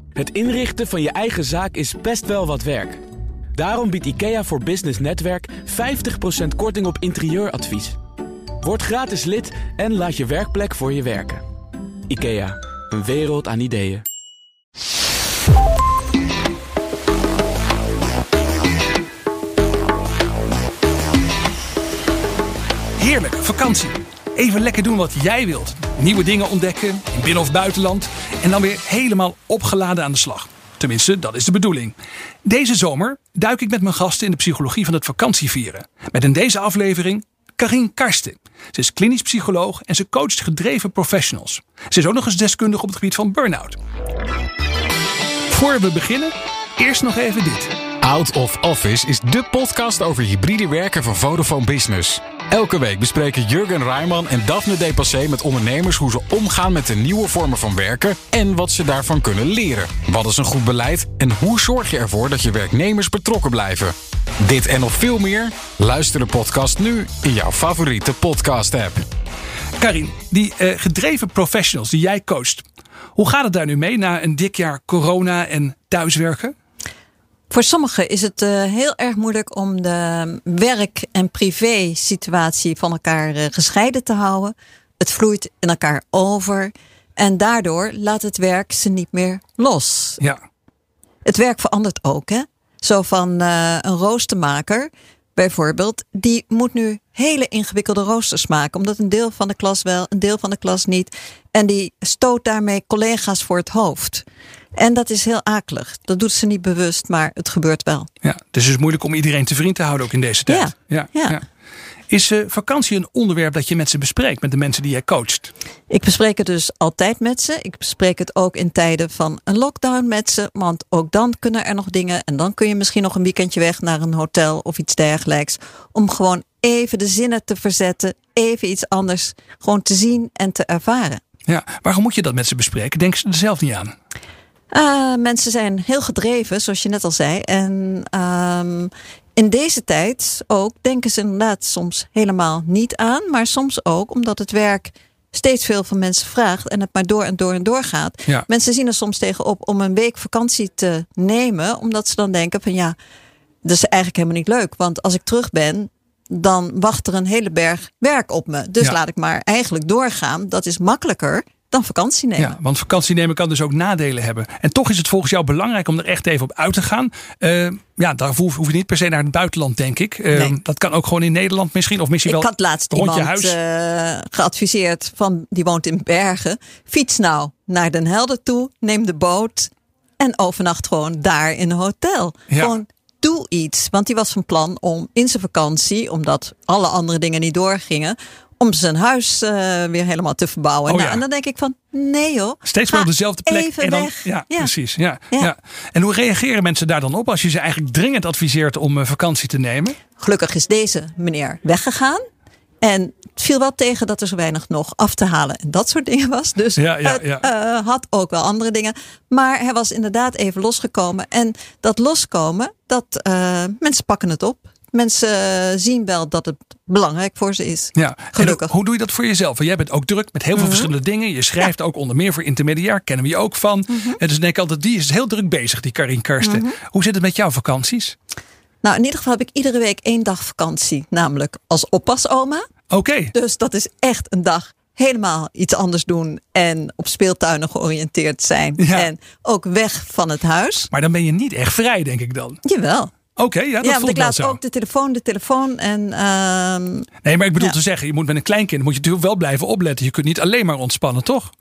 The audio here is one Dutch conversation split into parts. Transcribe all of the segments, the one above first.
Het inrichten van je eigen zaak is best wel wat werk. Daarom biedt IKEA voor Business Netwerk 50% korting op interieuradvies. Word gratis lid en laat je werkplek voor je werken. IKEA, een wereld aan ideeën. Heerlijk, vakantie. Even lekker doen wat jij wilt. Nieuwe dingen ontdekken, in binnen- of buitenland. En dan weer helemaal opgeladen aan de slag. Tenminste, dat is de bedoeling. Deze zomer duik ik met mijn gasten in de psychologie van het vakantievieren. Met in deze aflevering Carien Karsten. Ze is klinisch psycholoog en ze coacht gedreven professionals. Ze is ook nog eens deskundig op het gebied van burn-out. Voor we beginnen, eerst nog even dit. Out of Office is de podcast over hybride werken van Vodafone Business. Elke week bespreken Jurgen Rijman en Daphne Depassé met ondernemers hoe ze omgaan met de nieuwe vormen van werken en wat ze daarvan kunnen leren. Wat is een goed beleid en hoe zorg je ervoor dat je werknemers betrokken blijven? Dit en nog veel meer? Luister de podcast nu in jouw favoriete podcast-app. Carien, die gedreven professionals die jij coacht. Hoe gaat het daar nu mee na een dik jaar corona en thuiswerken? Voor sommigen is het heel erg moeilijk om de werk- en privé-situatie van elkaar gescheiden te houden. Het vloeit in elkaar over. En daardoor laat het werk ze niet meer los. Ja. Het werk verandert ook, hè? Zo van een roostermaker bijvoorbeeld. Die moet nu hele ingewikkelde roosters maken. Omdat een deel van de klas wel, een deel van de klas niet. En die stoot daarmee collega's voor het hoofd. En dat is heel akelig. Dat doet ze niet bewust, maar het gebeurt wel. Ja, dus het is moeilijk om iedereen te vriend te houden ook in deze tijd. Ja. Is vakantie een onderwerp dat je met ze bespreekt, met de mensen die jij coacht? Ik bespreek het dus altijd met ze. Ik bespreek het ook in tijden van een lockdown met ze. Want ook dan kunnen er nog dingen. En dan kun je misschien nog een weekendje weg naar een hotel of iets dergelijks. Om gewoon even de zinnen te verzetten. Even iets anders gewoon te zien en te ervaren. Ja, waarom moet je dat met ze bespreken? Denken ze er zelf niet aan? Mensen zijn heel gedreven, zoals je net al zei. En in deze tijd ook denken ze inderdaad soms helemaal niet aan. Maar soms ook omdat het werk steeds veel van mensen vraagt. En het maar door en door en door gaat. Ja. Mensen zien er soms tegenop om een week vakantie te nemen. Omdat ze dan denken van ja, dat is eigenlijk helemaal niet leuk. Want als ik terug ben, dan wacht er een hele berg werk op me. Dus laat ik maar eigenlijk doorgaan. Dat is makkelijker dan vakantie nemen. Ja, want vakantie nemen kan dus ook nadelen hebben. En toch is het volgens jou belangrijk om er echt even op uit te gaan. Daarvoor hoef je niet per se naar het buitenland, denk ik. Nee. Dat kan ook gewoon in Nederland misschien. Of misschien wel Ik had laatst rond je iemand huis. geadviseerd, die woont in Bergen. Fiets nou naar Den Helder toe, neem de boot en overnacht gewoon daar in een hotel. Ja. Gewoon doe iets. Want die was van plan om in zijn vakantie, omdat alle andere dingen niet doorgingen, om zijn huis weer helemaal te verbouwen. Oh, ja. En dan denk ik van, nee joh. Steeds wel op dezelfde plek. Even en dan, weg. Ja, Ja. precies. Ja. En hoe reageren mensen daar dan op als je ze eigenlijk dringend adviseert om vakantie te nemen? Gelukkig is deze meneer weggegaan. En het viel wel tegen dat er zo weinig nog af te halen en dat soort dingen was. Dus het had ook wel andere dingen. Maar hij was inderdaad even losgekomen. En dat loskomen, mensen pakken het op. Mensen zien wel dat het belangrijk voor ze is. Ja. Gelukkig. En hoe doe je dat voor jezelf? Want jij bent ook druk met heel veel verschillende dingen. Je schrijft ook onder meer voor Intermediair. Kennen we je ook van. En dus denk ik altijd, die is heel druk bezig, die Carien Karsten. Hoe zit het met jouw vakanties? Nou, in ieder geval heb ik iedere week 1 dag vakantie. Namelijk als oppasoma. Oké. Dus dat is echt een dag helemaal iets anders doen. En op speeltuinen georiënteerd zijn. Ja. En ook weg van het huis. Maar dan ben je niet echt vrij, denk ik dan. Jawel. Oké, ja, dat want voelt ik wel laat zo. ook de telefoon en Nee, maar ik bedoel te zeggen, je moet met een kleinkind moet je natuurlijk wel blijven opletten. Je kunt niet alleen maar ontspannen, toch?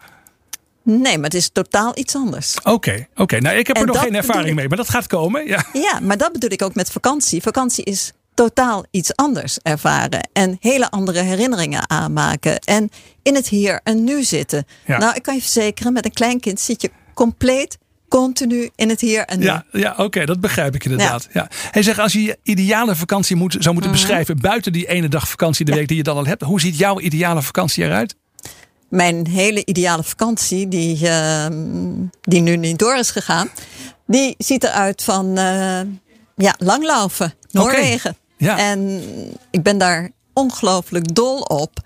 nee, maar het is totaal iets anders. Oké. Nou, ik heb er En nog dat geen ervaring bedoel ik. mee, maar dat gaat komen. Ja. Ja, maar dat bedoel ik ook met vakantie. Vakantie is totaal iets anders ervaren. En hele andere herinneringen aanmaken. En in het hier en nu zitten. Ja. Nou, ik kan je verzekeren, met een kleinkind zit je compleet continu in het hier en nu. Ja, oké, dat begrijp ik inderdaad. Ja. Hij zegt, als je je ideale vakantie zou moeten beschrijven buiten die ene dag vakantie de week die je dan al hebt. Hoe ziet jouw ideale vakantie eruit? Mijn hele ideale vakantie, die nu niet door is gegaan, die ziet eruit van Langlaufen, Noorwegen. Ja. En ik ben daar ongelooflijk dol op.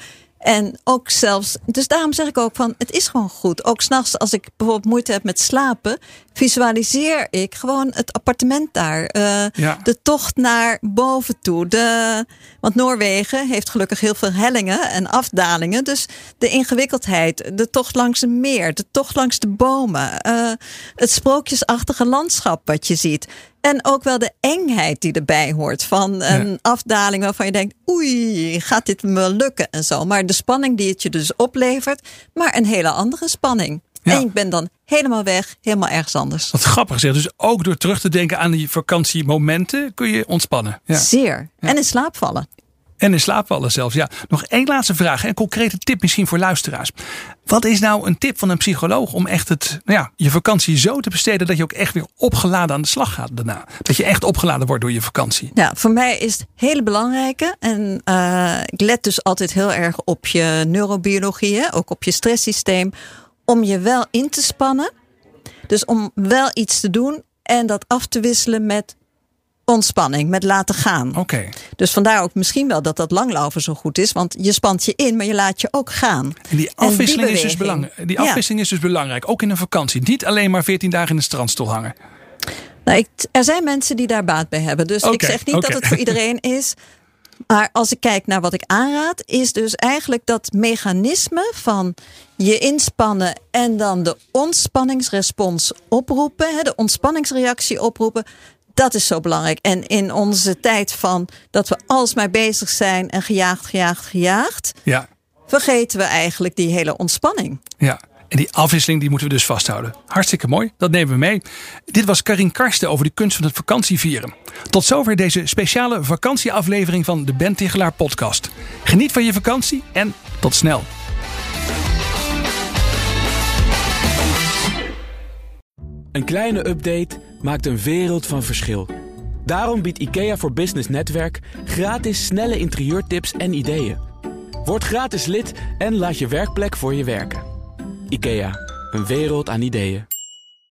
En ook zelfs, dus daarom zeg ik ook van, het is gewoon goed. Ook 's nachts, als ik bijvoorbeeld moeite heb met slapen, visualiseer ik gewoon het appartement daar. De tocht naar boven toe. Want Noorwegen heeft gelukkig heel veel hellingen en afdalingen. Dus de ingewikkeldheid, de tocht langs een meer, de tocht langs de bomen. Het sprookjesachtige landschap wat je ziet. En ook wel de engheid die erbij hoort van een afdaling waarvan je denkt, oei, gaat dit me lukken en zo. Maar de spanning die het je dus oplevert, maar een hele andere spanning. Ja. En ik ben dan helemaal weg, helemaal ergens anders. Wat grappig zeg. Dus ook door terug te denken aan die vakantiemomenten kun je ontspannen. Ja. Zeer. Ja. En in slaap vallen. En in slaap vallen zelfs, ja. Nog één laatste vraag. Een concrete tip misschien voor luisteraars. Wat is nou een tip van een psycholoog om echt je vakantie zo te besteden dat je ook echt weer opgeladen aan de slag gaat daarna? Dat je echt opgeladen wordt door je vakantie. Ja, voor mij is het hele belangrijke. En ik let dus altijd heel erg op je neurobiologie, ook op je stresssysteem. Om je wel in te spannen. Dus om wel iets te doen en dat af te wisselen met ontspanning, met laten gaan. Okay. Dus vandaar ook misschien wel dat langlopen zo goed is. Want je spant je in, maar je laat je ook gaan. En die afwisseling is dus belangrijk. Die afwisseling is dus belangrijk. Ook in een vakantie. Niet alleen maar 14 dagen in de strandstoel hangen. Nou, er zijn mensen die daar baat bij hebben. Dus ik zeg niet dat het voor iedereen is. Maar als ik kijk naar wat ik aanraad, is dus eigenlijk dat mechanisme van je inspannen en dan de ontspanningsrespons oproepen. De ontspanningsreactie oproepen. Dat is zo belangrijk. En in onze tijd van dat we alsmaar bezig zijn en gejaagd. Ja. Vergeten we eigenlijk die hele ontspanning. Ja. En die afwisseling die moeten we dus vasthouden. Hartstikke mooi, dat nemen we mee. Dit was Karin Karsten over de kunst van het vakantievieren. Tot zover deze speciale vakantieaflevering van de Ben Tichelaar podcast. Geniet van je vakantie en tot snel. Een kleine update maakt een wereld van verschil. Daarom biedt IKEA voor Business Netwerk gratis snelle interieurtips en ideeën. Word gratis lid en laat je werkplek voor je werken. IKEA, een wereld aan ideeën.